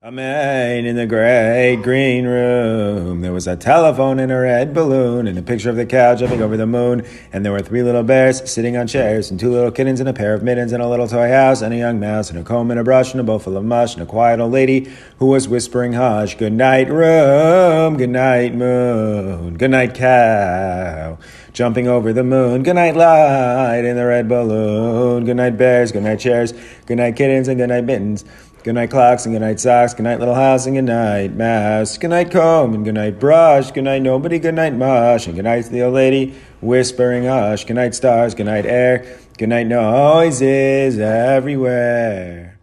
A man in the great green room. There was a telephone and a red balloon and a picture of the cow jumping over the moon. And there were 3 little bears sitting on chairs and 2 little kittens and a pair of mittens and a little toy house and a young mouse and a comb and a brush and a bowl full of mush and a quiet old lady who was whispering, "Hush, good night room, good night moon, good night cow, jumping over the moon, good night light in the red balloon, good night bears, good night chairs, good night kittens and good night mittens. Good night clocks and good night socks, good night little house and good night mouse, good night comb and good night brush, good night nobody, good night mush, and good night to the old lady whispering hush, good night stars, good night air, good night noises everywhere."